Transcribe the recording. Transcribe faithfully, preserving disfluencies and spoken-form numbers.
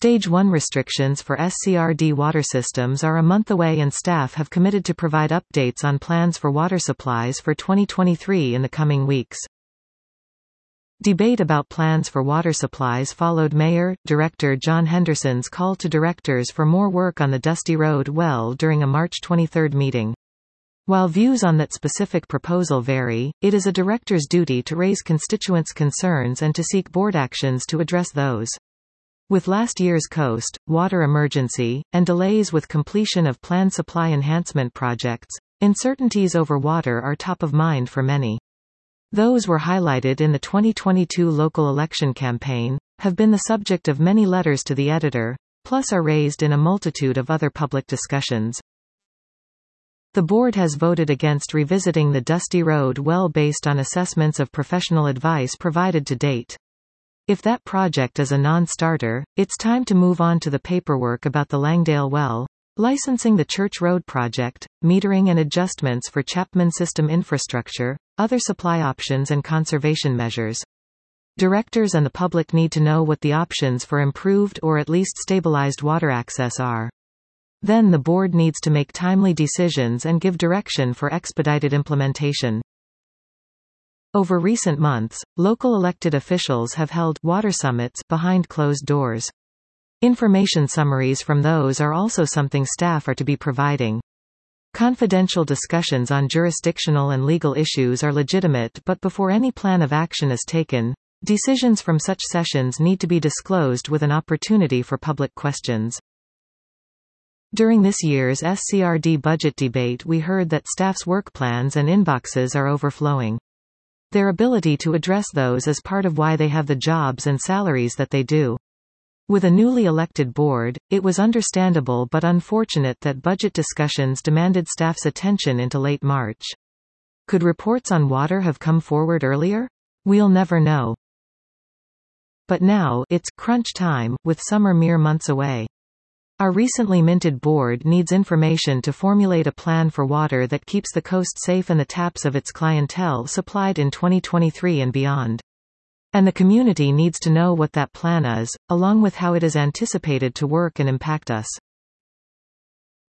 Stage one restrictions for S C R D water systems are a month away and staff have committed to provide updates on plans for water supplies for twenty twenty-three in the coming weeks. Debate about plans for water supplies followed Mayor, Director John Henderson's call to directors for more work on the Dusty Road well during a March twenty-third meeting. While views on that specific proposal vary, it is a director's duty to raise constituents' concerns and to seek board actions to address those. With last year's coast, water emergency, and delays with completion of planned supply enhancement projects, uncertainties over water are top of mind for many. Those were highlighted in the twenty twenty-two local election campaign, have been the subject of many letters to the editor, plus are raised in a multitude of other public discussions. The board has voted against revisiting the Dusty Road well based on assessments of professional advice provided to date. If that project is a non-starter, it's time to move on to the paperwork about the Langdale well, licensing the Church Road project, metering and adjustments for Chapman system infrastructure, other supply options and conservation measures. Directors and the public need to know what the options for improved or at least stabilized water access are. Then the board needs to make timely decisions and give direction for expedited implementation. Over recent months, local elected officials have held water summits behind closed doors. Information summaries from those are also something staff are to be providing. Confidential discussions on jurisdictional and legal issues are legitimate, but before any plan of action is taken, decisions from such sessions need to be disclosed with an opportunity for public questions. During this year's S C R D budget debate, we heard that staff's work plans and inboxes are overflowing. Their ability to address those is part of why they have the jobs and salaries that they do. With a newly elected board, it was understandable but unfortunate that budget discussions demanded staff's attention into late March. Could reports on water have come forward earlier? We'll never know. But now, it's crunch time, with summer mere months away. Our recently minted board needs information to formulate a plan for water that keeps the coast safe and the taps of its clientele supplied in twenty twenty-three and beyond. And the community needs to know what that plan is, along with how it is anticipated to work and impact us.